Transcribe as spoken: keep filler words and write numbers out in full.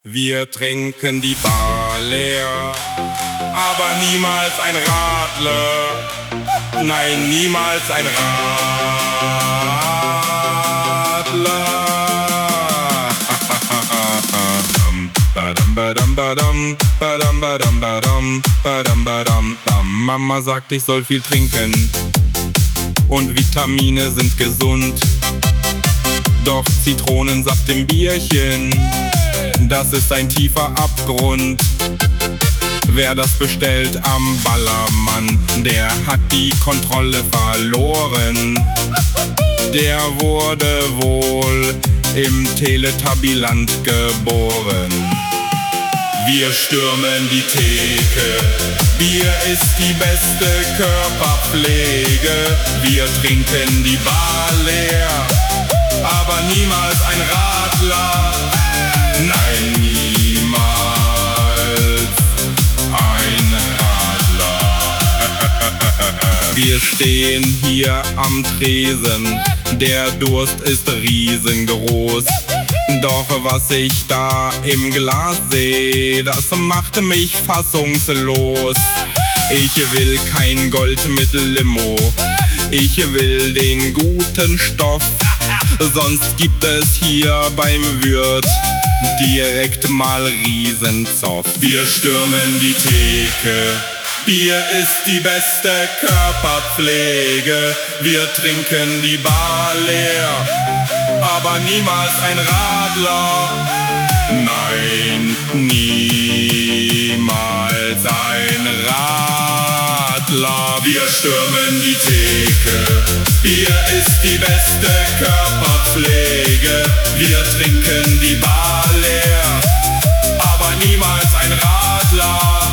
Wir trinken die Bar leer, aber niemals ein Radler. Nein, niemals ein Radler. Badam, badam, badam, badam, badam, badam, badam, badam, bam. Mama sagt, ich soll viel trinken und Vitamine sind gesund. Doch Zitronensaft im Bierchen, das ist ein tiefer Abgrund. Wer das bestellt am Ballermann, der hat die Kontrolle verloren. Der wurde wohl im Teletubbyland geboren. Wir stürmen die Theke, Bier ist die beste Körperpflege. Wir trinken die Bar leer, aber niemals ein Radler. Nein, niemals ein Radler. Wir stehen hier am Tresen, der Durst ist riesengroß. Doch was ich da im Glas seh, das macht mich fassungslos. Ich will kein Gold mit Limo, ich will den guten Stoff. Sonst gibt es hier beim Wirt direkt mal Riesenzoff. Wir stürmen die Theke, Bier ist die beste Körperpflege. Wir trinken die Bar leer, aber niemals ein Radler. Nein, niemals ein Radler. Wir stürmen die Theke, Bier ist die beste Körperpflege. Wir trinken die Bar leer, aber niemals ein Radler.